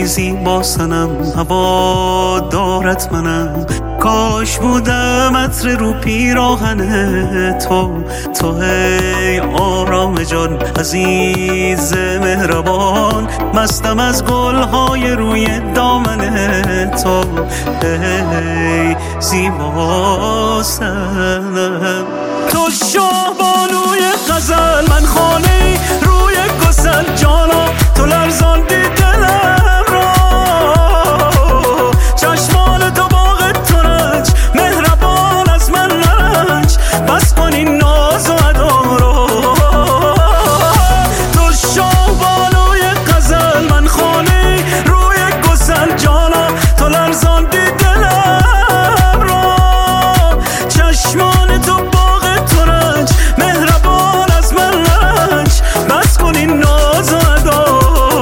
زیبا سنم، هوا دارت منم. کاش بودم عطر رو پیراهن تو ای آرام جان، عزیز مهربان. مستم از گلهای روی دامن تو، ای زیبا سنم. تو شاه بانوی غزل، من خانه روی گسل جانا. تو لرزاندی دلم را، چشمان تو باغ ترنج، مهربان از من نرنج. بس کن این ناز و ادا را. تو شاه بانوی غزل، من خانه روی گسل جانا. تو لرزاندی دلم را، چشمان تو باغ ترنج، مهربان از من نرنج. بس کن این ناز و ادا را.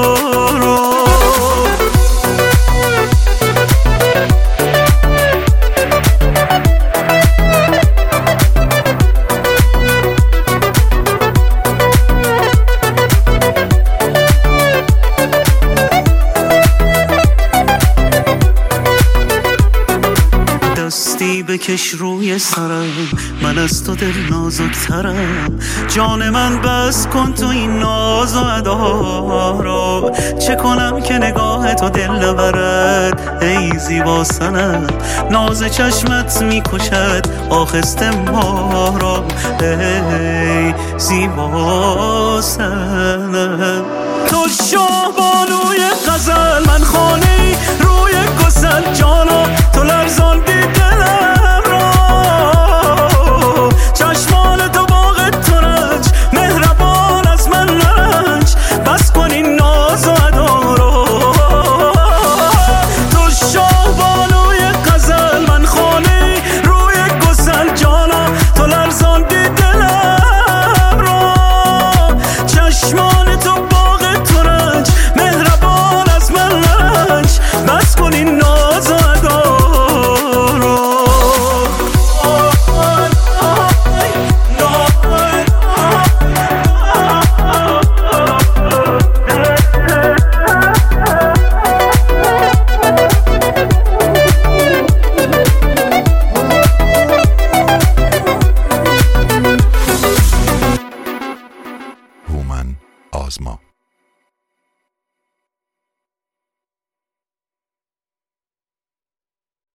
دستی بکش روی سرم، من از تو دل نازکترم. جان من بس کن تو این ناز و ادا را. چه کنم که نگاه تو دل نبرد ای زیبا سنم. ناز چشمت میکشد آخسته ما را، ای زیبا سنم. تو شاه بانوی غزل، من خانه روی گسل جانا.